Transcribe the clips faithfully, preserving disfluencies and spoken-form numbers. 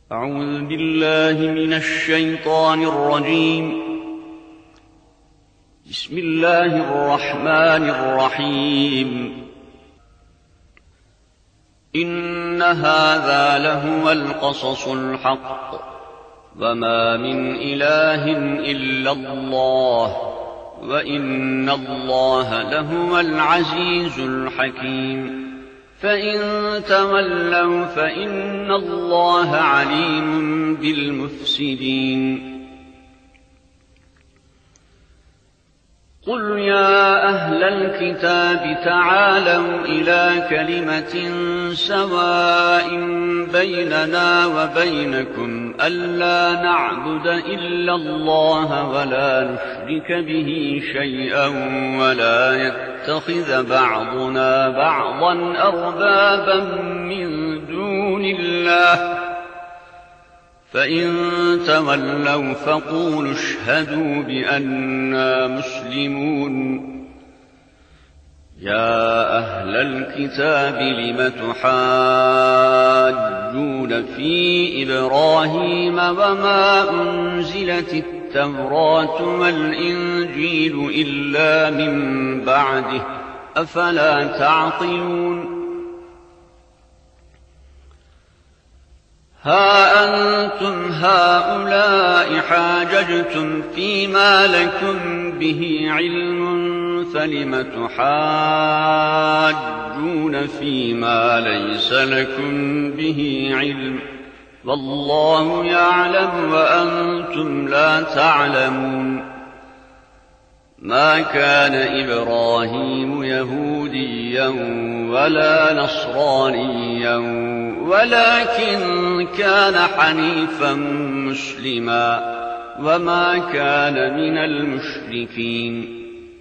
أعوذ بالله من الشيطان الرجيم. بسم الله الرحمن الرحيم. إن هذا لهو القصص الحق وما من إله إلا الله وإن الله لهو العزيز الحكيم. فإن تولوا فإن الله عليم بالمفسدين. قل يا أهل الكتاب تعالوا إلى كلمة سواء بيننا وبينكم ألا نعبد إلا الله ولا نشرك به شيئا ولا يتخذ بعضنا بعضا أربابا من دون الله فإن تولوا فقولوا اشهدوا بأننا مسلمون. يا أهل الكتاب لم تحاجون في إبراهيم وما أنزلت التوراة والإنجيل إلا من بعده أفلا تعقلون. ها أنتم هؤلاء حاججتم فيما لكم به علم فلم تحاجون فيما ليس لكم به علم والله يعلم وأنتم لا تعلمون. ما كان إبراهيم يهوديا ولا نصرانيا ولكن كان حنيفا مسلما وما كان من المشركين.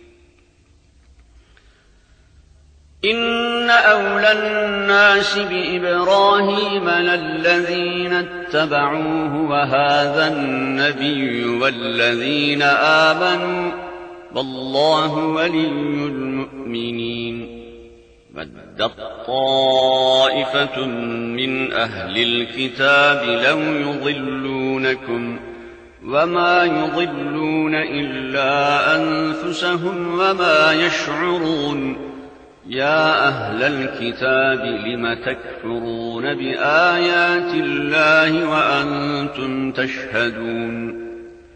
إن أولى الناس بإبراهيم للذين اتبعوه وهذا النبي والذين آمنوا والله ولي المؤمنين. ودت طائفة من أهل الكتاب لو يضلونكم وما يضلون إلا أنفسهم وما يشعرون. يا أهل الكتاب لم تكفرون بآيات الله وأنتم تشهدون.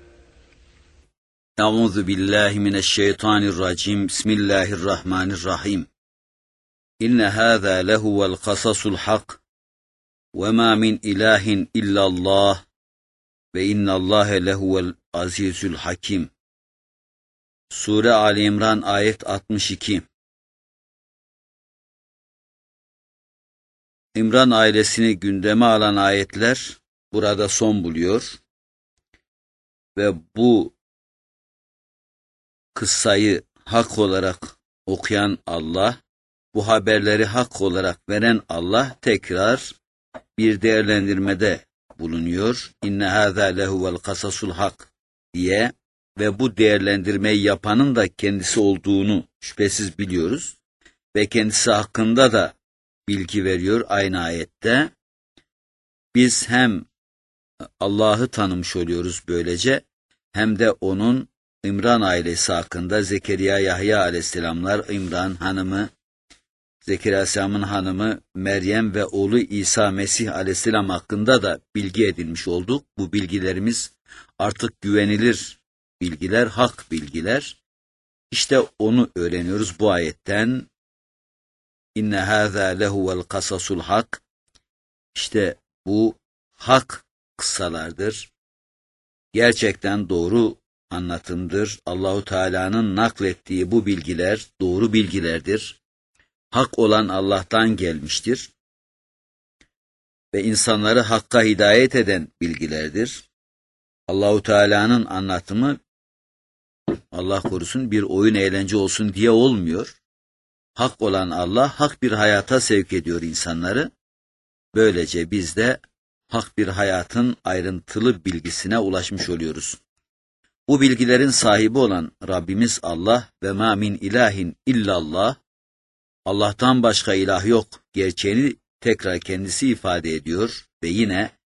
Euzu billahi mineşşeytanirracim. Bismillahirrahmanirrahim. İnne hâzâ lehuvel kasasul hak ve mâ min ilahin illallah ve innallâhe lehuvel azizül hakim. Sure Ali İmran ayet altmış iki. İmran ailesini gündeme alan ayetler burada son buluyor ve bu kıssayı hak olarak okuyan Allah, bu haberleri hak olarak veren Allah tekrar bir değerlendirmede bulunuyor. İnne hâzâ lehuvel kasasul hak diye ve bu değerlendirmeyi yapanın da kendisi olduğunu şüphesiz biliyoruz ve kendisi hakkında da bilgi veriyor aynı ayette. Biz hem Allah'ı tanımış oluyoruz böylece hem de onun İmran ailesi hakkında Zekeriya, Yahya aleyhisselamlar, İmran hanımı, Zekeriya aleyhisselamın hanımı Meryem ve oğlu İsa Mesih aleyhisselam hakkında da bilgi edinmiş olduk. Bu bilgilerimiz artık güvenilir bilgiler, hak bilgiler. İşte onu öğreniyoruz bu ayetten. İnne hâzâ lehuvel kasasul hak. İşte bu hak kıssalardır. Gerçekten doğru anlatımdır. Allahu Teala'nın naklettiği bu bilgiler doğru bilgilerdir. Hak olan Allah'tan gelmiştir. Ve insanları hakka hidayet eden bilgilerdir. Allahu Teala'nın anlatımı Allah korusun bir oyun eğlence olsun diye olmuyor. Hak olan Allah hak bir hayata sevk ediyor insanları. Böylece biz de hak bir hayatın ayrıntılı bilgisine ulaşmış oluyoruz. Bu bilgilerin sahibi olan Rabbimiz Allah ve ma min ilahin illallah, Allah'tan başka ilah yok gerçeğini tekrar kendisi ifade ediyor ve yine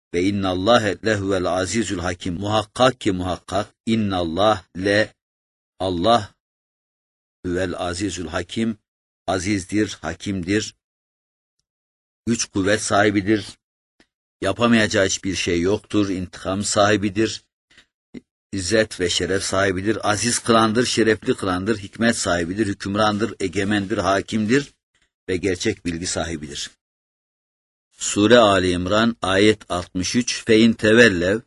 ve innallâhe lehuvel azizül hakim. Muhakkak ki muhakkak innallah le Allah huvel azizül hakim, azizdir, hakimdir, güç kuvvet sahibidir, yapamayacağı hiçbir şey yoktur, intikam sahibidir, İzzet ve şeref sahibidir, aziz kılandır, şerefli kılandır, hikmet sahibidir, hükümrandır, egemendir, hakimdir ve gerçek bilgi sahibidir. Sure Ali İmran ayet altmış üç. Fein tevellev.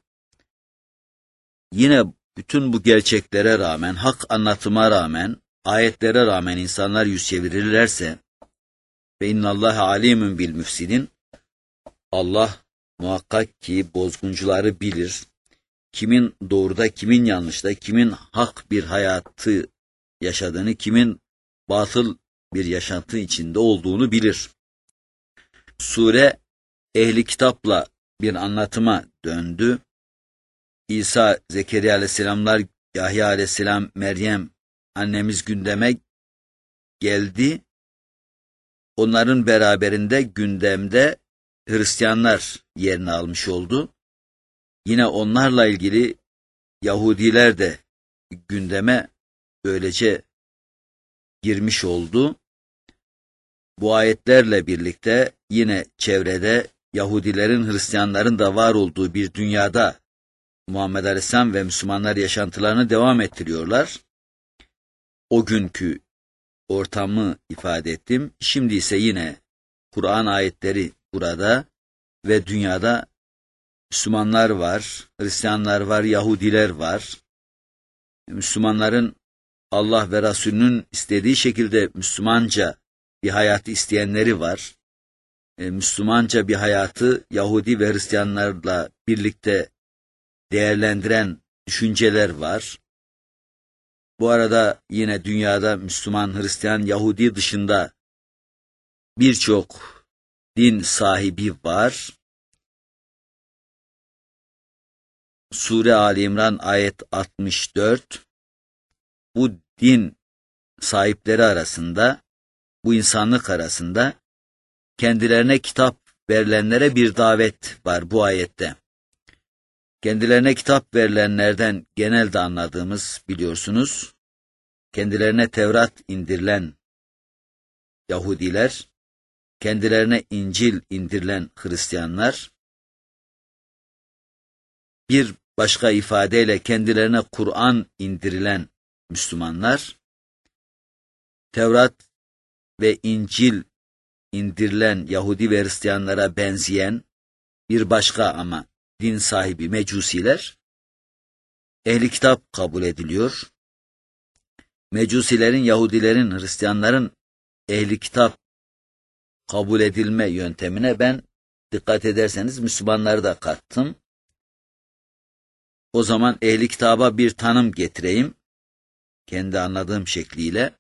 Yine bütün bu gerçeklere rağmen, hak anlatıma rağmen, ayetlere rağmen insanlar yüz çevirirlerse ve innallâhe alîmün bil müfsidin, Allah muhakkak ki bozguncuları bilir. Kimin doğruda, kimin yanlışta, kimin hak bir hayatı yaşadığını, kimin batıl bir yaşantı içinde olduğunu bilir. Sure ehli kitapla bir anlatıma döndü. İsa, Zekeriya aleyhisselamlar, Yahya aleyhisselam, Meryem annemiz gündeme geldi. Onların beraberinde gündemde Hristiyanlar yerini almış oldu. Yine onlarla ilgili Yahudiler de gündeme böylece girmiş oldu. Bu ayetlerle birlikte yine çevrede Yahudilerin, Hristiyanların da var olduğu bir dünyada Muhammed Aleyhisselam ve Müslümanlar yaşantılarını devam ettiriyorlar. O günkü ortamı ifade ettim. Şimdi ise yine Kur'an ayetleri burada ve dünyada Müslümanlar var, Hristiyanlar var, Yahudiler var. Müslümanların Allah ve Resulünün istediği şekilde Müslümanca bir hayatı isteyenleri var. E, Müslümanca bir hayatı Yahudi ve Hristiyanlarla birlikte değerlendiren düşünceler var. Bu arada yine dünyada Müslüman, Hristiyan, Yahudi dışında birçok din sahibi var. Sure Ali İmran ayet altmış dört. Bu din sahipleri arasında, bu insanlık arasında kendilerine kitap verilenlere bir davet var bu ayette. Kendilerine kitap verilenlerden genelde anladığımız biliyorsunuz, kendilerine Tevrat indirilen Yahudiler, kendilerine İncil indirilen Hristiyanlar, bir başka ifadeyle kendilerine Kur'an indirilen Müslümanlar, Tevrat ve İncil indirilen Yahudi ve Hristiyanlara benzeyen bir başka ama din sahibi Mecusiler, ehli kitap kabul ediliyor. Mecusilerin, Yahudilerin, Hristiyanların ehli kitap kabul edilme yöntemine ben dikkat ederseniz Müslümanları da kattım. O zaman ehli kitaba bir tanım getireyim, kendi anladığım şekliyle.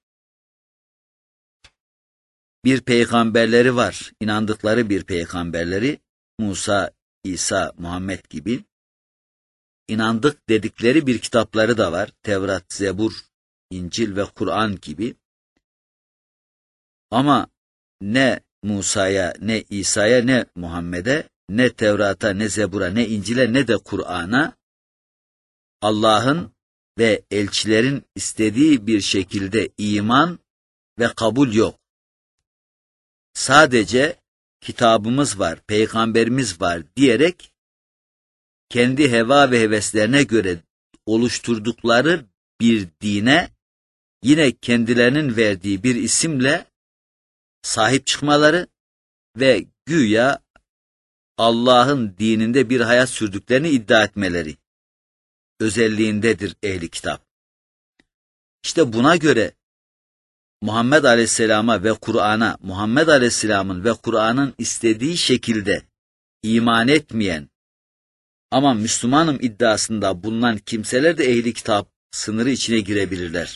Bir peygamberleri var, inandıkları bir peygamberleri, Musa, İsa, Muhammed gibi. İnandık dedikleri bir kitapları da var, Tevrat, Zebur, İncil ve Kur'an gibi. Ama ne Musa'ya, ne İsa'ya, ne Muhammed'e, ne Tevrat'a, ne Zebur'a, ne İncil'e, ne de Kur'an'a Allah'ın ve elçilerin istediği bir şekilde iman ve kabul yok. Sadece kitabımız var, peygamberimiz var diyerek kendi heva ve heveslerine göre oluşturdukları bir dine yine kendilerinin verdiği bir isimle sahip çıkmaları ve güya Allah'ın dininde bir hayat sürdüklerini iddia etmeleri özelliğindedir ehli kitap. İşte buna göre Muhammed Aleyhisselam'a ve Kur'an'a, Muhammed Aleyhisselam'ın ve Kur'an'ın istediği şekilde iman etmeyen ama Müslümanım iddiasında bulunan kimseler de ehli kitap sınırı içine girebilirler.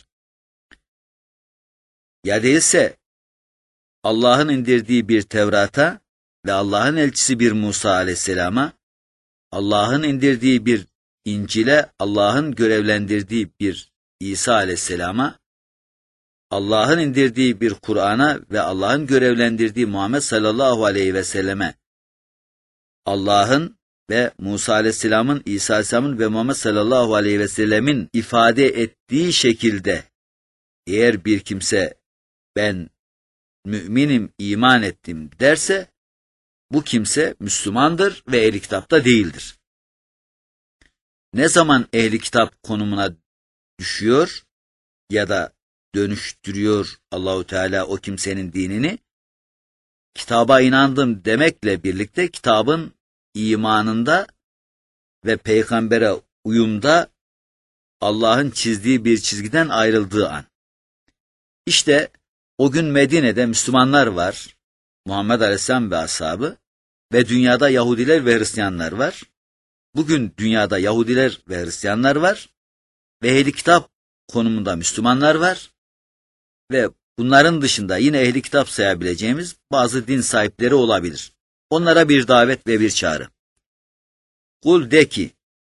Ya değilse Allah'ın indirdiği bir Tevrat'a ve Allah'ın elçisi bir Musa Aleyhisselam'a, Allah'ın indirdiği bir İncil'e, Allah'ın görevlendirdiği bir İsa Aleyhisselam'a, Allah'ın indirdiği bir Kur'an'a ve Allah'ın görevlendirdiği Muhammed sallallahu aleyhi ve selleme, Allah'ın ve Musa Aleyhisselam'ın, İsa Aleyhisselam'ın ve Muhammed sallallahu aleyhi ve sellemin ifade ettiği şekilde eğer bir kimse ben müminim, iman ettim derse bu kimse Müslümandır ve ehli kitapta değildir. Ne zaman ehli kitap konumuna düşüyor ya da dönüştürüyor Allahu Teala o kimsenin dinini, kitaba inandım demekle birlikte kitabın imanında ve peygambere uyumda Allah'ın çizdiği bir çizgiden ayrıldığı an. İşte o gün Medine'de Müslümanlar var, Muhammed Aleyhisselam ve ashabı ve dünyada Yahudiler ve Hristiyanlar var. Bugün dünyada Yahudiler ve Hristiyanlar var ve ehli kitap konumunda Müslümanlar var ve bunların dışında yine ehli kitap sayabileceğimiz bazı din sahipleri olabilir. Onlara bir davet ve bir çağrı. Kul de ki,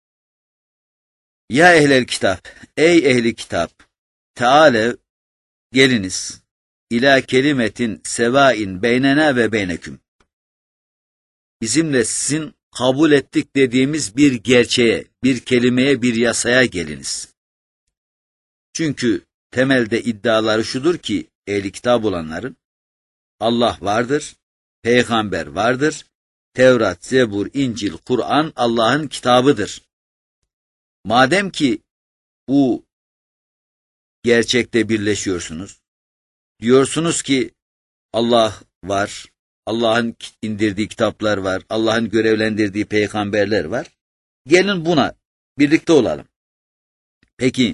ya ehlel kitap, ey ehli kitap, Teala geliniz, ila kelimetin sevain beynena ve beyneküm. Bizimle sizin kabul ettik dediğimiz bir gerçeğe, bir kelimeye, bir yasaya geliniz. Çünkü temelde iddiaları şudur ki, ehli kitap olanların, Allah vardır, peygamber vardır, Tevrat, Zebur, İncil, Kur'an Allah'ın kitabıdır. Madem ki bu gerçekte birleşiyorsunuz, diyorsunuz ki Allah var, Allah'ın indirdiği kitaplar var, Allah'ın görevlendirdiği peygamberler var, gelin buna birlikte olalım. Peki,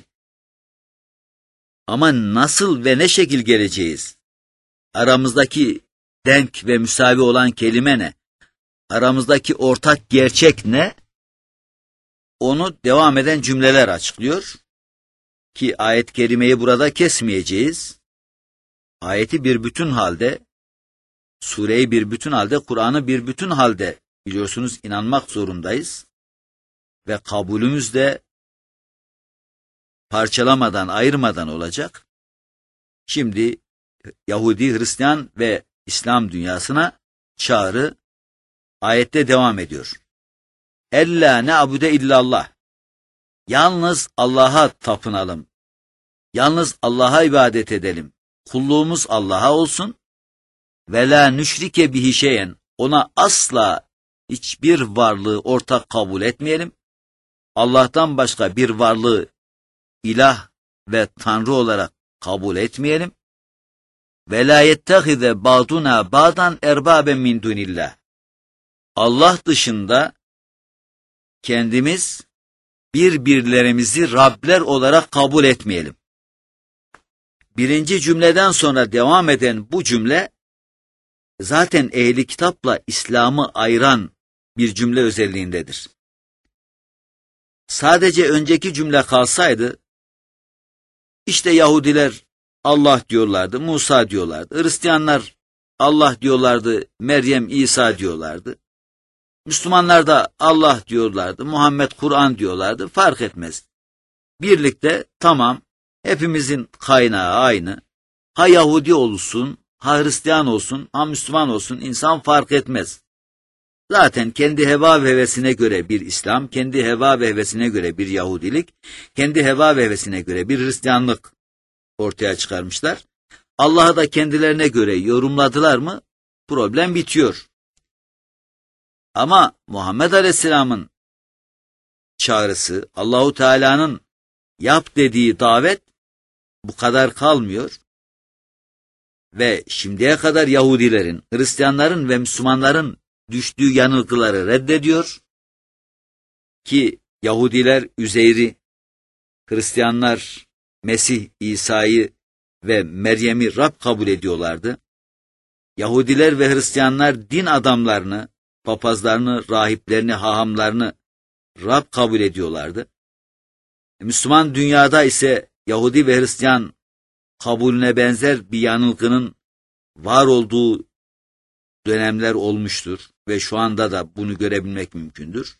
ama nasıl ve ne şekil geleceğiz? Aramızdaki denk ve müsavi olan kelime ne? Aramızdaki ortak gerçek ne? Onu devam eden cümleler açıklıyor. Ki ayet-i kerimeyi burada kesmeyeceğiz. Ayeti bir bütün halde, sureyi bir bütün halde, Kur'an'ı bir bütün halde biliyorsunuz inanmak zorundayız. Ve kabulümüz de parçalamadan, ayırmadan olacak. Şimdi Yahudi, Hristiyan ve İslam dünyasına çağrı ayette devam ediyor. Ella ne'abude illallah. Yalnız Allah'a tapınalım. Yalnız Allah'a ibadet edelim. Kulluğumuz Allah'a olsun. Ve la nüşrike bihi şeyen. Ona asla hiçbir varlığı ortak kabul etmeyelim. Allah'tan başka bir varlığı ilah ve tanrı olarak kabul etmeyelim. Ve la yettehize ba'duna ba'dan erbaben min dunillah. Allah dışında kendimiz birbirlerimizi Rabler olarak kabul etmeyelim. Birinci cümleden sonra devam eden bu cümle zaten ehli kitapla İslam'ı ayıran bir cümle özelliğindedir. Sadece önceki cümle kalsaydı, işte Yahudiler Allah diyorlardı, Musa diyorlardı, Hristiyanlar Allah diyorlardı, Meryem, İsa diyorlardı. Müslümanlar da Allah diyorlardı, Muhammed, Kur'an diyorlardı, fark etmez. Birlikte tamam, hepimizin kaynağı aynı. Ha Yahudi olsun, ha Hristiyan olsun, ha Müslüman olsun, insan fark etmez. Zaten kendi heva ve hevesine göre bir İslam, kendi heva ve hevesine göre bir Yahudilik, kendi heva ve hevesine göre bir Hristiyanlık ortaya çıkarmışlar. Allah'ı da kendilerine göre yorumladılar mı, problem bitiyor. Ama Muhammed Aleyhisselam'ın çağrısı, Allahu Teala'nın yap dediği davet bu kadar kalmıyor. Ve şimdiye kadar Yahudilerin, Hristiyanların ve Müslümanların düştüğü yanılgıları reddediyor. Ki Yahudiler Üzeyr'i, Hristiyanlar Mesih İsa'yı ve Meryem'i Rab kabul ediyorlardı. Yahudiler ve Hristiyanlar din adamlarını, papazlarını, rahiplerini, hahamlarını Rab kabul ediyorlardı. Müslüman dünyada ise Yahudi ve Hristiyan kabulüne benzer bir yanılgının var olduğu dönemler olmuştur ve şu anda da bunu görebilmek mümkündür.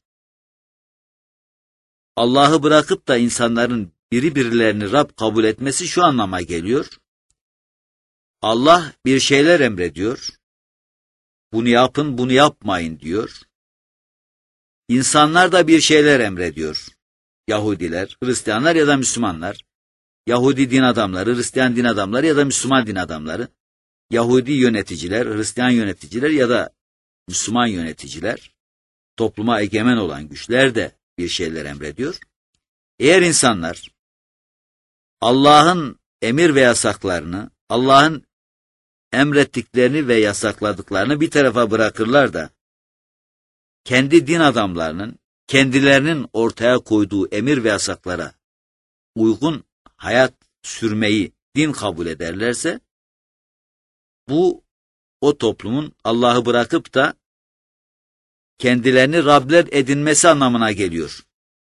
Allah'ı bırakıp da insanların biri birilerini Rab kabul etmesi şu anlama geliyor. Allah bir şeyler emrediyor. Bunu yapın, bunu yapmayın diyor. İnsanlar da bir şeyler emrediyor. Yahudiler, Hristiyanlar ya da Müslümanlar. Yahudi din adamları, Hristiyan din adamları ya da Müslüman din adamları. Yahudi yöneticiler, Hristiyan yöneticiler ya da Müslüman yöneticiler. Topluma egemen olan güçler de bir şeyler emrediyor. Eğer insanlar Allah'ın emir ve yasaklarını, Allah'ın emrettiklerini ve yasakladıklarını bir tarafa bırakırlar da kendi din adamlarının kendilerinin ortaya koyduğu emir ve yasaklara uygun hayat sürmeyi din kabul ederlerse bu o toplumun Allah'ı bırakıp da kendilerini Rabler edinmesi anlamına geliyor.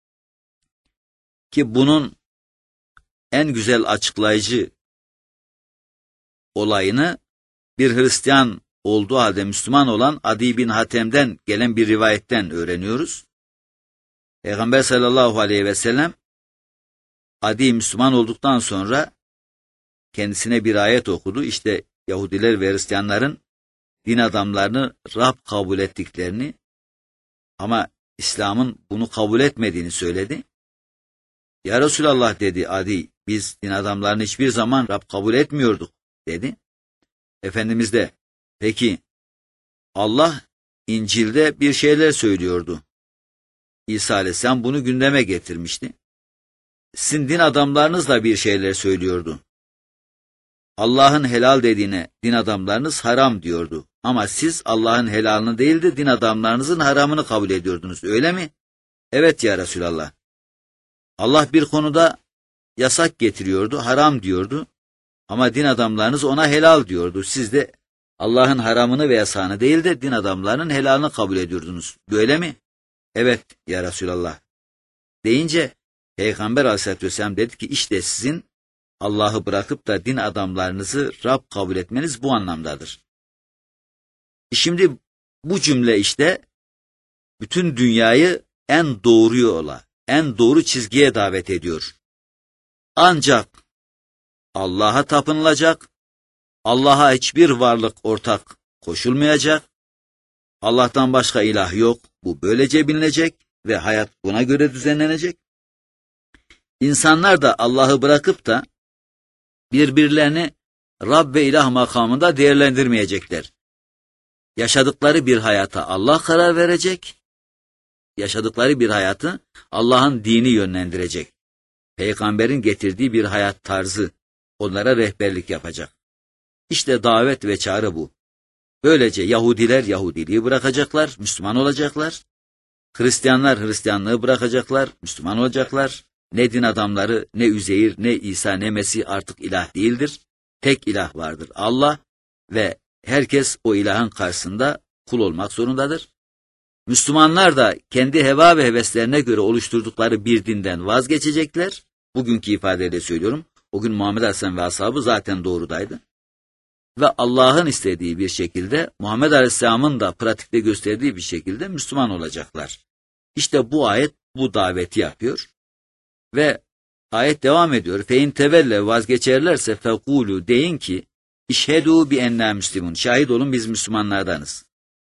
Ki bunun en güzel açıklayıcı olayını bir Hristiyan olduğu halde Müslüman olan Adi bin Hatem'den gelen bir rivayetten öğreniyoruz. Peygamber sallallahu aleyhi ve sellem Adi Müslüman olduktan sonra kendisine bir ayet okudu. İşte Yahudiler ve Hristiyanların din adamlarını Rab kabul ettiklerini ama İslam'ın bunu kabul etmediğini söyledi. Ya Resulallah dedi Adi, biz din adamlarını hiçbir zaman Rab kabul etmiyorduk dedi. Efendimiz de peki Allah İncil'de bir şeyler söylüyordu. İsa Aleyhisselam bunu gündeme getirmişti. Sizin din adamlarınız da bir şeyler söylüyordu. Allah'ın helal dediğine din adamlarınız haram diyordu. Ama siz Allah'ın helalını değil de din adamlarınızın haramını kabul ediyordunuz, öyle mi? Evet ya Resulallah. Allah bir konuda yasak getiriyordu, haram diyordu. Ama din adamlarınız ona helal diyordu. Siz de Allah'ın haramını ve yasağını değil de din adamlarının helalını kabul ediyordunuz. Böyle mi? Evet ya Resulallah. Deyince Peygamber Aleyhisselatü Vesselam dedi ki işte sizin Allah'ı bırakıp da din adamlarınızı Rab kabul etmeniz bu anlamdadır. Şimdi bu cümle işte bütün dünyayı en doğru yola, en doğru çizgiye davet ediyor. Ancak Allah'a tapınılacak, Allah'a hiçbir varlık ortak koşulmayacak, Allah'tan başka ilah yok, bu böylece bilinecek ve hayat buna göre düzenlenecek. İnsanlar da Allah'ı bırakıp da birbirlerini Rab ve ilah makamında değerlendirmeyecekler. Yaşadıkları bir hayata Allah karar verecek, yaşadıkları bir hayatı Allah'ın dini yönlendirecek. Peygamberin getirdiği bir hayat tarzı onlara rehberlik yapacak. İşte davet ve çağrı bu. Böylece Yahudiler Yahudiliği bırakacaklar, Müslüman olacaklar. Hristiyanlar Hristiyanlığı bırakacaklar, Müslüman olacaklar. Ne din adamları, ne Üzeyir, ne İsa, ne Mesih artık ilah değildir. Tek ilah vardır, Allah, ve herkes o ilahın karşısında kul olmak zorundadır. Müslümanlar da kendi heva ve heveslerine göre oluşturdukları bir dinden vazgeçecekler. Bugünkü ifadeyle söylüyorum. O gün Muhammed Aleyhisselam ve ashabı zaten doğrudaydı. Ve Allah'ın istediği bir şekilde, Muhammed Aleyhisselam'ın da pratikte gösterdiği bir şekilde Müslüman olacaklar. İşte bu ayet bu daveti yapıyor. Ve ayet devam ediyor. Fein tevelle vazgeçerlerse fekulu deyin ki İşhedû bi enna müslimun. Şahit olun biz Müslümanlardanız.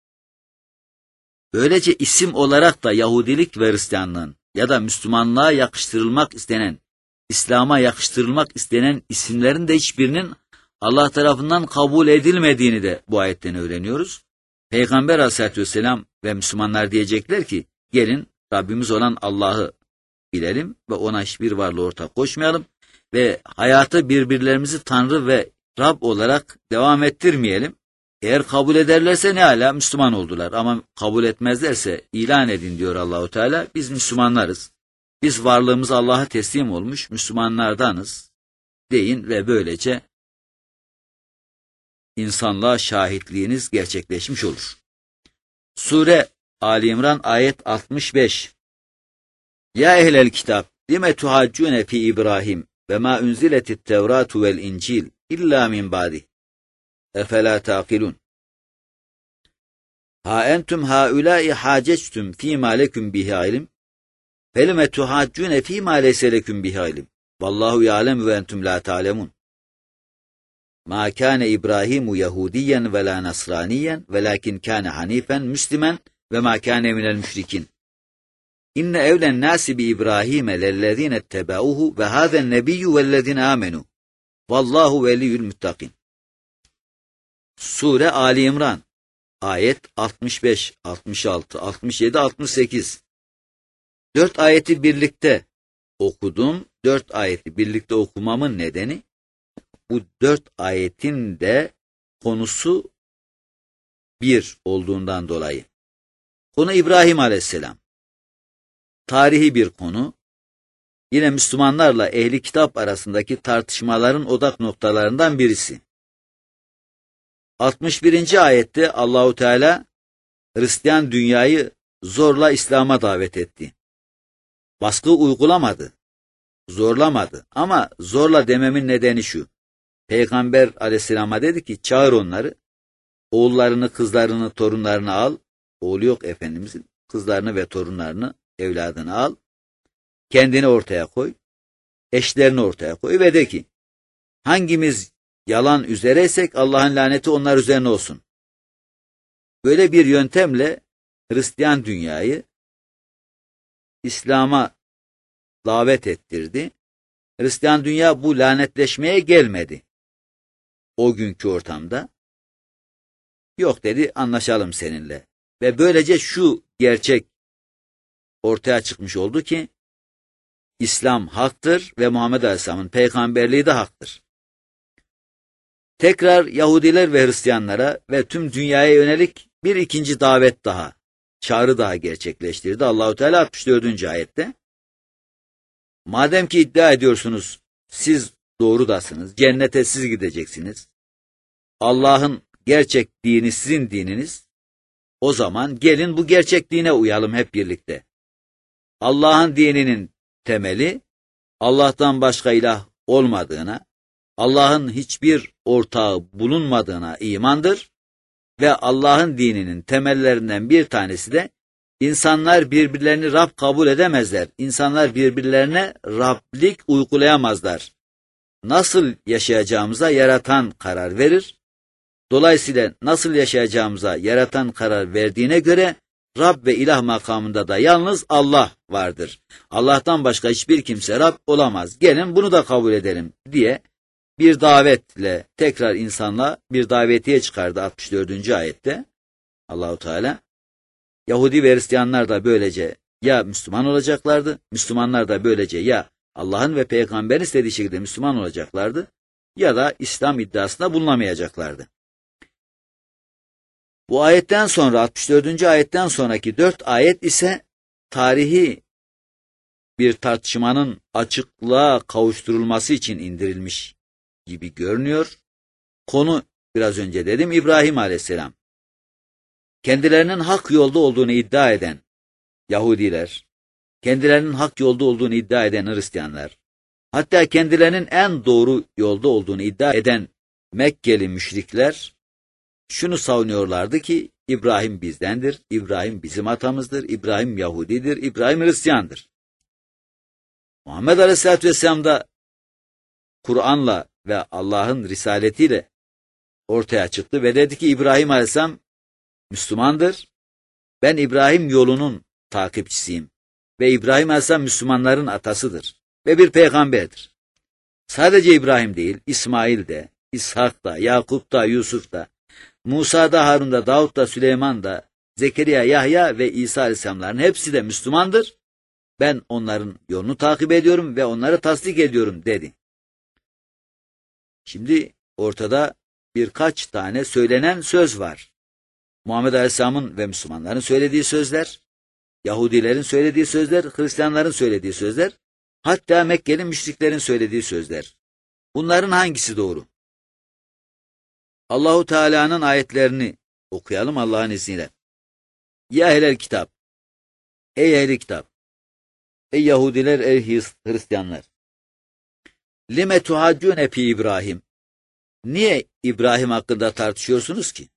Böylece isim olarak da Yahudilik ve Hristiyanlığın ya da Müslümanlığa yakıştırılmak istenen, İslam'a yakıştırılmak istenen isimlerin de hiçbirinin Allah tarafından kabul edilmediğini de bu ayetten öğreniyoruz. Peygamber Aleyhisselatü Vesselam ve Müslümanlar diyecekler ki gelin Rabbimiz olan Allah'ı bilelim ve ona hiçbir varlığı ortak koşmayalım ve hayatı birbirlerimizi Tanrı ve Rab olarak devam ettirmeyelim. Eğer kabul ederlerse ne ala Müslüman oldular ama kabul etmezlerse ilan edin diyor Allahu Teala. Biz Müslümanlarız. Biz varlığımız Allah'a teslim olmuş Müslümanlardanız deyin ve böylece insanlığa şahitliğiniz gerçekleşmiş olur. Sure Ali İmran ayet altmış beş. Ya ehlel kitap lime tuhaccune fi İbrahim ve ma unziletit Tevratu vel İncil illa min ba'di. Efela taqilun. Ha entum haula'i hacectum fi ma lekum bihi ilim. Felime tuhaccune fi ma leyse lekum bihi ilim. Vallahu ya'lemu ve entum la ta'lemun. Ma kana İbrahimu Yahudiyen ve la Nasraniyen velakin kana hanifen Müslüman ve ma kana minel müşrikin. İnne evlen nasi bi İbrahim'e lellezine ettebauhu ve hâzen nebiyyü vellezine amenu. Vallahu veliyyül muttakin. Sure Ali İmran. Ayet altmış beş, altmış altı, altmış yedi, altmış sekiz. Dört ayeti birlikte okudum. Dört ayeti birlikte okumamın nedeni, bu dört ayetin de konusu bir olduğundan dolayı. Konu İbrahim Aleyhisselam. Tarihi bir konu. Yine Müslümanlarla ehli kitap arasındaki tartışmaların odak noktalarından birisi. altmış birinci ayette Allahu Teala Hristiyan dünyayı zorla İslam'a davet etti. Baskı uygulamadı, zorlamadı. Ama zorla dememin nedeni şu: Peygamber Aleyhisselam'a dedi ki, çağır onları, oğullarını, kızlarını, torunlarını al. Oğlu yok Efendimizin, kızlarını ve torunlarını, evladını al. Kendini ortaya koy, eşlerini ortaya koy ve de ki, hangimiz yalan üzereysek Allah'ın laneti onlar üzerine olsun. Böyle bir yöntemle Hristiyan dünyayı İslam'a davet ettirdi. Hristiyan dünya bu lanetleşmeye gelmedi. O günkü ortamda. Yok dedi, anlaşalım seninle. Ve böylece şu gerçek ortaya çıkmış oldu ki, İslam haktır ve Muhammed Aleyhisselam'ın peygamberliği de haktır. Tekrar Yahudiler ve Hristiyanlara ve tüm dünyaya yönelik bir ikinci davet daha, çağrı daha gerçekleştirdi Allahu Teala altmış dördüncü ayette. Madem ki iddia ediyorsunuz, siz doğrudasınız, cennete siz gideceksiniz, Allah'ın gerçek dini sizin dininiz, o zaman gelin bu gerçek dine uyalım hep birlikte. Allah'ın dininin temeli, Allah'tan başka ilah olmadığına, Allah'ın hiçbir ortağı bulunmadığına imandır ve Allah'ın dininin temellerinden bir tanesi de, İnsanlar birbirlerini Rab kabul edemezler. İnsanlar birbirlerine Rablik uygulayamazlar. Nasıl yaşayacağımıza yaratan karar verir. Dolayısıyla nasıl yaşayacağımıza yaratan karar verdiğine göre Rab ve ilah makamında da yalnız Allah vardır. Allah'tan başka hiçbir kimse Rab olamaz. Gelin bunu da kabul edelim diye bir davetle tekrar insanla bir davetiye çıkardı altmış dördüncü ayette Allahu Teala. Yahudi ve Hristiyanlar da böylece ya Müslüman olacaklardı, Müslümanlar da böylece ya Allah'ın ve Peygamber'in istediği şekilde Müslüman olacaklardı ya da İslam iddiasında bulunamayacaklardı. Bu ayetten sonra altmış dördüncü ayetten sonraki dört ayet ise tarihi bir tartışmanın açıklığa kavuşturulması için indirilmiş gibi görünüyor. Konu biraz önce dedim İbrahim Aleyhisselam. Kendilerinin hak yolda olduğunu iddia eden Yahudiler, kendilerinin hak yolda olduğunu iddia eden Hristiyanlar, hatta kendilerinin en doğru yolda olduğunu iddia eden Mekkeli müşrikler şunu savunuyorlardı ki İbrahim bizdendir, İbrahim bizim atamızdır, İbrahim Yahudidir, İbrahim Hristiyandır. Muhammed Aleyhisselatü Vesselam da Kur'an'la ve Allah'ın risaletiyle ortaya çıktı ve dedi ki İbrahim Aleyhisselam Müslümandır. Ben İbrahim yolunun takipçisiyim. Ve İbrahim Aleyhisselam Müslümanların atasıdır. Ve bir peygamberdir. Sadece İbrahim değil, İsmail de, İshak da, Yakup da, Yusuf da, Musa da, Harun da, Davut da, Süleyman da, Zekeriya, Yahya ve İsa Aleyhisselamların hepsi de Müslümandır. Ben onların yolunu takip ediyorum ve onları tasdik ediyorum dedi. Şimdi ortada birkaç tane söylenen söz var. Muhammed Aleyhisselam'ın ve Müslümanların söylediği sözler, Yahudilerin söylediği sözler, Hristiyanların söylediği sözler, hatta Mekkeli müşriklerin söylediği sözler. Bunların hangisi doğru? Allahu Teala'nın ayetlerini okuyalım Allah'ın izniyle. Ya ehlel kitap, ey ehli kitap, ey Yahudiler, ey Hristiyanlar. Lime tuhaccune fi İbrahim. Niye İbrahim hakkında tartışıyorsunuz ki?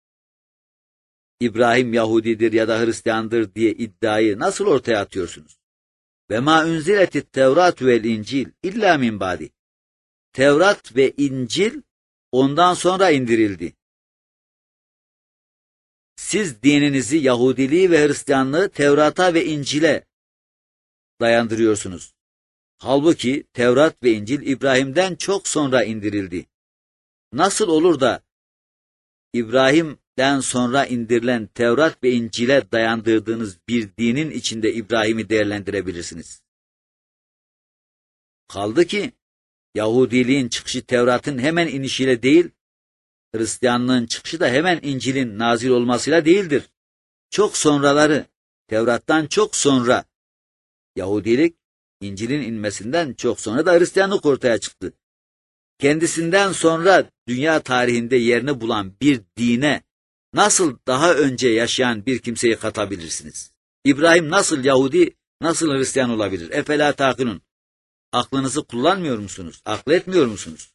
İbrahim Yahudidir ya da Hristiyandır diye iddiayı nasıl ortaya atıyorsunuz? Ve ma unziletit Tevrat vel İncil illa min ba'di. Tevrat ve İncil ondan sonra indirildi. Siz dininizi, Yahudiliği ve Hristiyanlığı Tevrat'a ve İncil'e dayandırıyorsunuz? Halbuki Tevrat ve İncil İbrahim'den çok sonra indirildi. Nasıl olur da İbrahim'den sonra indirilen Tevrat ve İncil'e dayandırdığınız bir dinin içinde İbrahim'i değerlendirebilirsiniz? Kaldı ki Yahudiliğin çıkışı Tevrat'ın hemen inişiyle değil, Hristiyanlığın çıkışı da hemen İncil'in nazil olmasıyla değildir. Çok sonraları, Tevrat'tan çok sonra Yahudilik, İncil'in inmesinden çok sonra da Hristiyanlık ortaya çıktı. Kendisinden sonra dünya tarihinde yerini bulan bir dine nasıl daha önce yaşayan bir kimseyi katabilirsiniz? İbrahim nasıl Yahudi, nasıl Hristiyan olabilir? Efela takilun. Aklınızı kullanmıyor musunuz? Akletmiyor musunuz?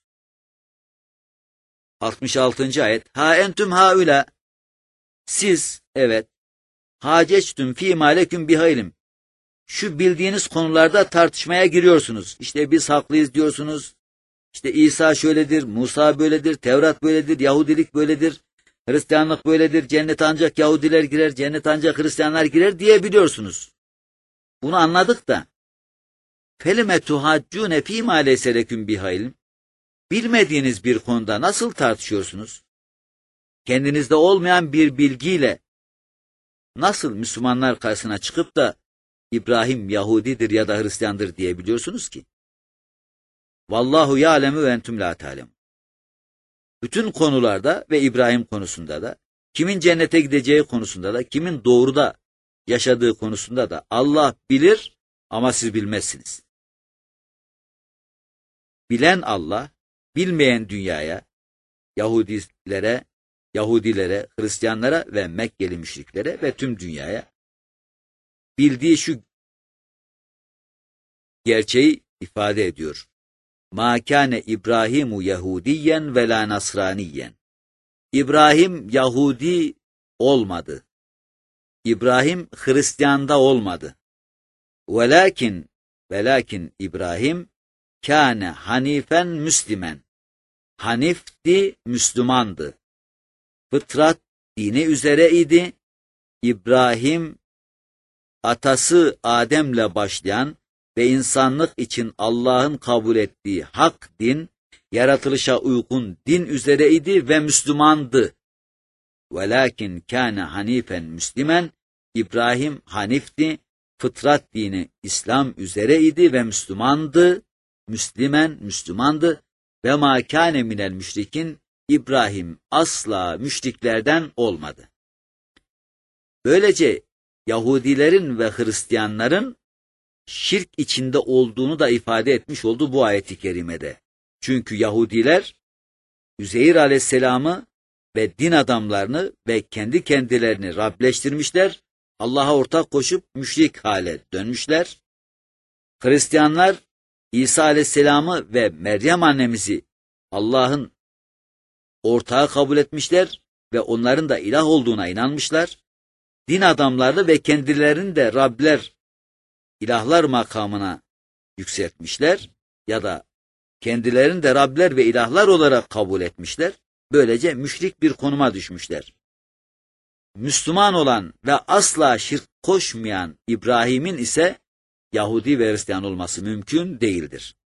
altmış altıncı ayet. Ha entüm haula. Siz, evet, haceçtüm fî mâ leküm bihaylim. Şu bildiğiniz konularda tartışmaya giriyorsunuz. İşte biz haklıyız diyorsunuz. İşte İsa şöyledir, Musa böyledir, Tevrat böyledir, Yahudilik böyledir, Hristiyanlık böyledir, cennet ancak Yahudiler girer, cennet ancak Hristiyanlar girer diyebiliyorsunuz. Bunu anladık da. فَلِمَ تُحَجُّونَ ف۪ي مَا لَيْسَ لَكُمْ بِهَيْلٍ. Bilmediğiniz bir konuda nasıl tartışıyorsunuz? Kendinizde olmayan bir bilgiyle nasıl Müslümanlar karşısına çıkıp da İbrahim Yahudidir ya da Hristiyandır diyebiliyorsunuz ki? Vallahu ya'lemu ve entüm la ta'lem. Bütün konularda ve İbrahim konusunda da, kimin cennete gideceği konusunda da, kimin doğruda yaşadığı konusunda da Allah bilir ama siz bilmezsiniz. Bilen Allah, bilmeyen dünyaya, Yahudilere, Yahudilere, Hristiyanlara ve Mekkeli müşriklere ve tüm dünyaya bildiği şu gerçeği ifade ediyor. Ma kâne İbrahimu Yahudiyen ve la Nasraniyen. İbrahim Yahudi olmadı. İbrahim Hristiyan'da olmadı. Velakin, velakin İbrahim kâne hanifen müslimen. Hanifti, Müslümandı. Fıtrat dini üzere idi. İbrahim atası Adem'le başlayan ve insanlık için Allah'ın kabul ettiği hak din, yaratılışa uygun din üzereydi ve Müslümandı. Velakin kâne hanifen müslimen, İbrahim hanifti, fıtrat dini İslam üzereydi ve Müslümandı, Müslümen, Müslümandı ve mâ kâne minel müşrikin, İbrahim asla müşriklerden olmadı. Böylece Yahudilerin ve Hristiyanların şirk içinde olduğunu da ifade etmiş oldu bu ayet-i kerimede. Çünkü Yahudiler Üzeyr aleyhisselamı ve din adamlarını ve kendi kendilerini Rableştirmişler, Allah'a ortak koşup müşrik hale dönmüşler. Hristiyanlar İsa aleyhisselamı ve Meryem annemizi Allah'ın ortağı kabul etmişler ve onların da ilah olduğuna inanmışlar. Din adamları ve kendilerini de Rabler, ilahlar makamına yükseltmişler ya da kendilerini de Rabler ve ilahlar olarak kabul etmişler. Böylece müşrik bir konuma düşmüşler. Müslüman olan ve asla şirk koşmayan İbrahim'in ise Yahudi ve Hristiyan olması mümkün değildir.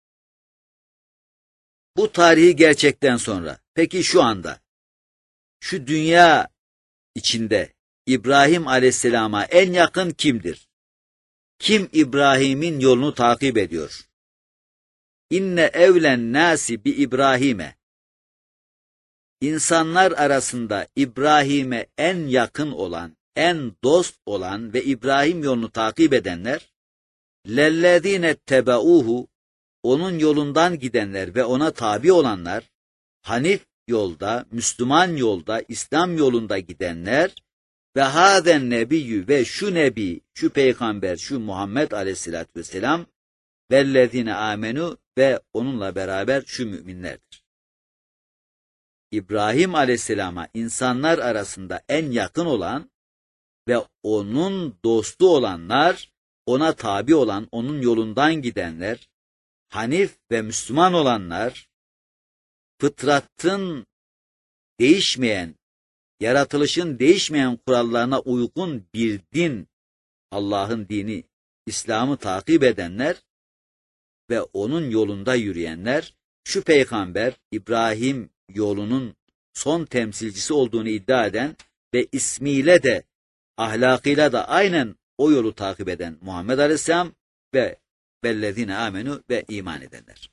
Bu tarihi gerçekten sonra, peki şu anda, şu dünya içinde İbrahim aleyhisselama en yakın kimdir? Kim İbrahim'in yolunu takip ediyor? İnne evlen nasi bi İbrahim'e. İnsanlar arasında İbrahim'e en yakın olan, en dost olan ve İbrahim yolunu takip edenler, lellezine tebauhu, onun yolundan gidenler ve ona tabi olanlar, Hanif yolda, Müslüman yolda, İslam yolunda gidenler ve haden nebiyyü ve şu nebi, şu peygamber, şu Muhammed aleyhissalatü vesselam vellezine amenu ve onunla beraber şu müminlerdir. İbrahim aleyhisselama insanlar arasında en yakın olan ve onun dostu olanlar, ona tabi olan, onun yolundan gidenler, Hanif ve Müslüman olanlar, fıtratın değişmeyen, yaratılışın değişmeyen kurallarına uygun bir din, Allah'ın dini İslam'ı takip edenler ve onun yolunda yürüyenler, şu peygamber İbrahim yolunun son temsilcisi olduğunu iddia eden ve ismiyle de ahlakıyla da aynen o yolu takip eden Muhammed Aleyhisselam ve vellezine amenu ve iman edenler.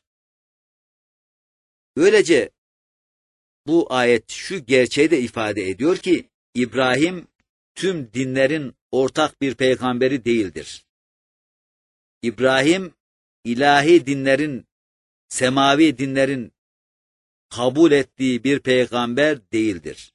Böylece bu ayet şu gerçeği de ifade ediyor ki İbrahim tüm dinlerin ortak bir peygamberi değildir. İbrahim ilahi dinlerin, semavi dinlerin kabul ettiği bir peygamber değildir.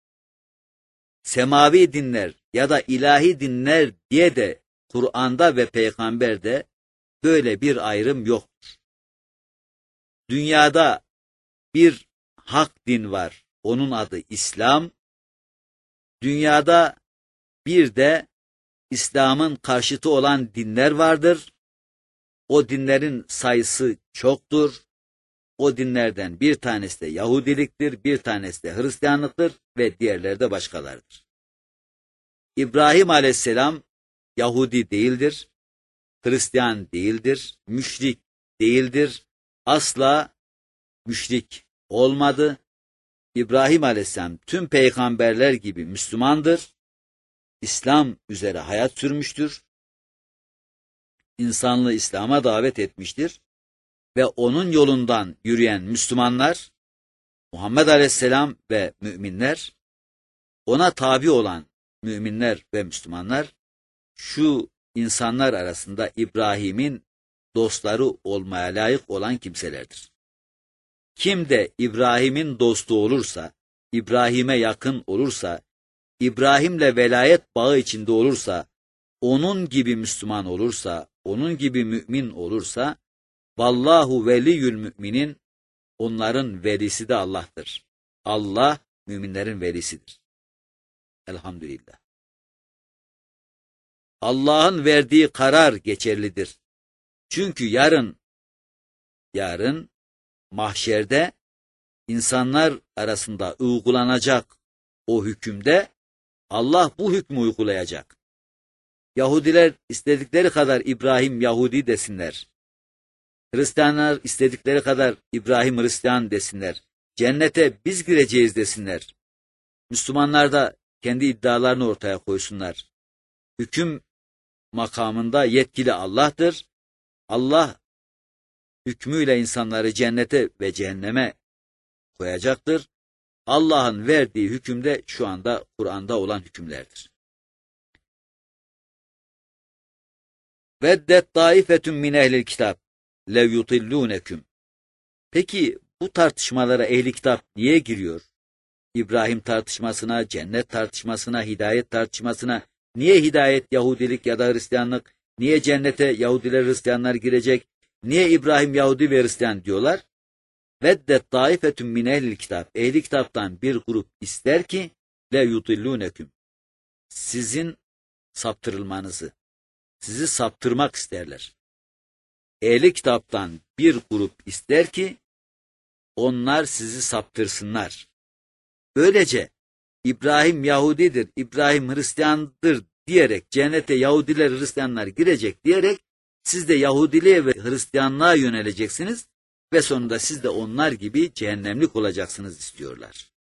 Semavi dinler ya da ilahi dinler diye de Kur'an'da ve peygamberde böyle bir ayrım yoktur. Dünyada bir hak din var. Onun adı İslam. Dünyada bir de İslam'ın karşıtı olan dinler vardır. O dinlerin sayısı çoktur. O dinlerden bir tanesi de Yahudiliktir, bir tanesi de Hristiyanlıktır ve diğerleri de başkalarıdır. İbrahim Aleyhisselam Yahudi değildir, Hristiyan değildir, müşrik değildir, asla müşrik olmadı. İbrahim Aleyhisselam tüm peygamberler gibi Müslümandır, İslam üzere hayat sürmüştür, insanlığı İslam'a davet etmiştir ve onun yolundan yürüyen Müslümanlar, Muhammed Aleyhisselam ve müminler, ona tabi olan müminler ve Müslümanlar, şu insanlar arasında İbrahim'in dostları olmaya layık olan kimselerdir. Kim de İbrahim'in dostu olursa, İbrahim'e yakın olursa, İbrahim'le velayet bağı içinde olursa, onun gibi Müslüman olursa, onun gibi mümin olursa, vallahu veliyyül müminin, onların velisi de Allah'tır. Allah müminlerin velisidir. Elhamdülillah. Allah'ın verdiği karar geçerlidir. Çünkü yarın, yarın mahşerde insanlar arasında uygulanacak o hükümde Allah bu hükmü uygulayacak. Yahudiler istedikleri kadar İbrahim Yahudi desinler. Hristiyanlar istedikleri kadar İbrahim Hristiyan desinler. Cennete biz gireceğiz desinler. Müslümanlar da kendi iddialarını ortaya koysunlar. Hüküm makamında yetkili Allah'tır. Allah hükmüyle insanları cennete ve cehenneme koyacaktır. Allah'ın verdiği hüküm de şu anda Kur'an'da olan hükümlerdir. Veddet taifetun min ehlil kitap lev yutillûneküm. Peki bu tartışmalara ehli kitap niye giriyor? İbrahim tartışmasına, cennet tartışmasına, hidayet tartışmasına, niye hidayet Yahudilik ya da Hristiyanlık, niye cennete Yahudiler Hristiyanlar girecek, niye İbrahim Yahudi ve Hristiyan diyorlar? Veddet taifetun min ehlil kitap. Ehli kitaptan bir grup ister ki le yutillûneküm. Sizin saptırılmanızı, sizi saptırmak isterler. Ehli kitaptan bir grup ister ki onlar sizi saptırsınlar. Böylece İbrahim Yahudidir, İbrahim Hristiyandır diyerek cennete Yahudiler Hristiyanlar girecek diyerek siz de Yahudiliğe ve Hristiyanlığa yöneleceksiniz ve sonunda siz de onlar gibi cehennemlik olacaksınız istiyorlar.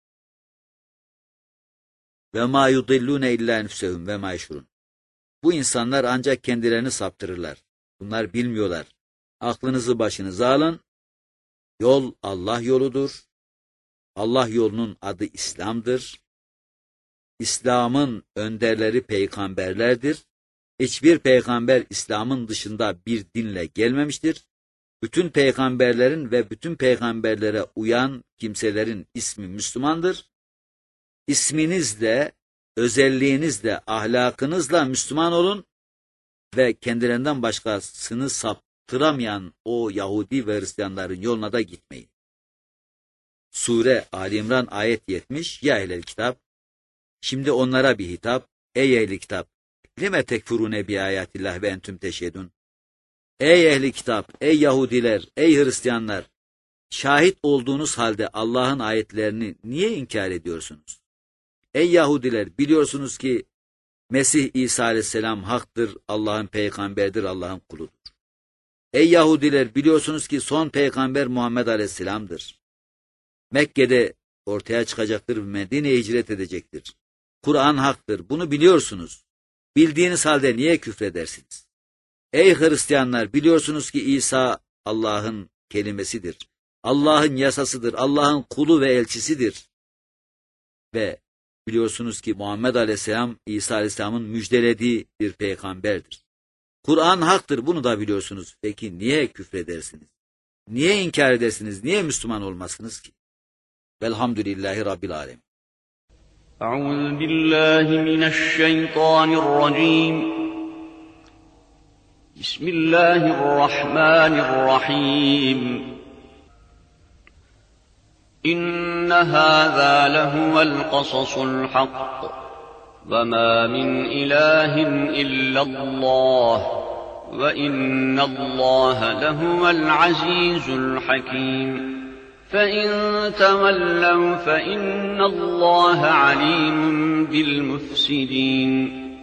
Ve ma yudillune illa enfusehum ve ma yşurun. Bu insanlar ancak kendilerini saptırırlar. Bunlar bilmiyorlar. Aklınızı başınıza alın. Yol Allah yoludur. Allah yolunun adı İslam'dır. İslam'ın önderleri peygamberlerdir. Hiçbir peygamber İslam'ın dışında bir dinle gelmemiştir. Bütün peygamberlerin ve bütün peygamberlere uyan kimselerin ismi Müslümandır. İsminizle, özelliğinizle, ahlakınızla Müslüman olun ve kendilerinden başkasını saptıramayan o Yahudi ve Hristiyanların yoluna da gitmeyin. Sure Ali İmran ayet yetmiş. Ya ehlel kitap. Şimdi onlara bir hitap. Ey ehli kitap. Lime tekfurune bi ayatillah ve entüm teşhedun. Ey ehli kitap, ey Yahudiler, ey Hristiyanlar. Şahit olduğunuz halde Allah'ın ayetlerini niye inkar ediyorsunuz? Ey Yahudiler, biliyorsunuz ki Mesih İsa aleyhisselam haktır, Allah'ın peygamberidir, Allah'ın kuludur. Ey Yahudiler, biliyorsunuz ki son peygamber Muhammed aleyhisselamdır. Mekke'de ortaya çıkacaktır ve Medine'ye hicret edecektir. Kur'an haktır, bunu biliyorsunuz. Bildiğiniz halde niye küfredersiniz? Ey Hristiyanlar, biliyorsunuz ki İsa Allah'ın kelimesidir. Allah'ın yasasıdır, Allah'ın kulu ve elçisidir. Ve biliyorsunuz ki Muhammed Aleyhisselam, İsa Aleyhisselam'ın müjdelediği bir peygamberdir. Kur'an haktır, bunu da biliyorsunuz. Peki niye küfredersiniz? Niye inkar edersiniz? Niye Müslüman olmasınız ki? Velhamdülillahi Rabbil Alemin. Euzu billahi mineşşeytanirracim. Bismillahirrahmanirrahim. İnne hâzâ lehuvel qasasul hak. Ve mâ min ilâhin illallah. Ve innallâhe lehuvel azîzul hakîm. فَإِنْ تَوَلَّوْا فَإِنَّ اللَّهَ عَلِيمٌ بِالْمُفْسِدِينَ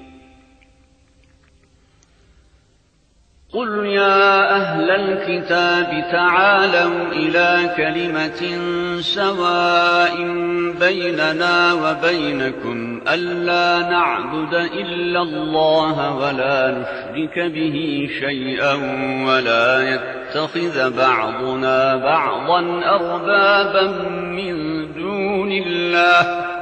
قُلْ يَا أَهْلَ الْكِتَابِ تَعَالَوْا إِلَى كَلِمَةٍ سَوَاءٍ بَيْنَنَا وَبَيْنَكُمْ أَلَّا نَعْبُدَ إِلَّا اللَّهَ وَلَا نُشْرِكَ بِهِ شَيْئًا وَلَا يَتَّخِذَ بَعْضُنَا بَعْضًا أَرْبَابًا مِّن دُونِ اللَّهِ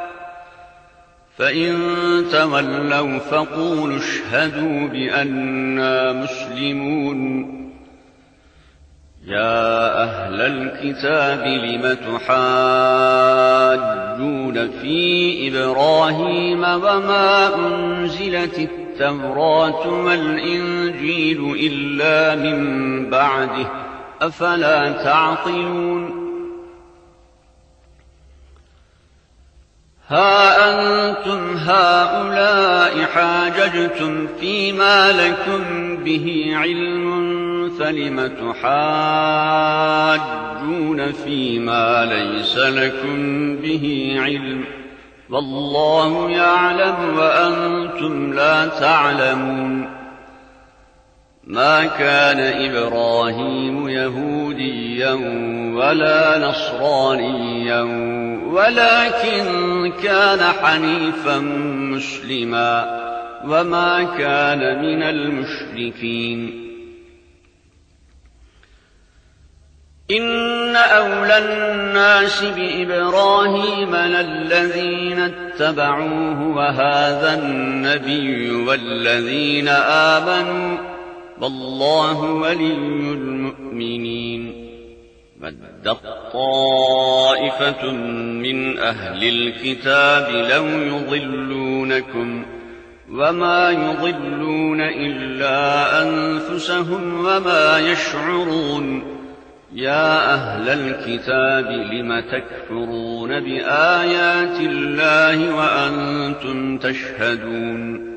فَإِن تَوَلَّوْا فَقُولُوا اشْهَدُوا بِأَنَّا مُسْلِمُونَ يَا أَهْلَ الْكِتَابِ لِمَ تُحَاجُّونَ فِي إِبْرَاهِيمَ وَمَا أُنزِلَتِ التَّوْرَاةُ وَالْإِنجِيلُ إِلَّا مِن بَعْدِهِ أَفَلَا تَعْقِلُونَ ها أنتم هؤلاء حاججتم فيما لكم به علم فلم تحاجون فيما ليس لكم به علم والله يعلم وأنتم لا تعلمون ما كان إبراهيم يهوديا ولا نصرانيا ولكن كان حنيفا مسلما وما كان من المشركين إن أولى الناس بإبراهيم للذين اتبعوه وهذا النبي والذين آمنوا والله ولي المؤمنين وَدَّتْ طَائِفَةٌ مِّنْ أَهْلِ الْكِتَابِ لَوْ يُضِلُّونَكُمْ وَمَا يُضِلُّونَ إِلَّا أَنفُسَهُمْ وَمَا يَشْعُرُونَ يَا أَهْلَ الْكِتَابِ لِمَ تَكْفُرُونَ بِآيَاتِ اللَّهِ وَأَنْتُمْ تَشْهَدُونَ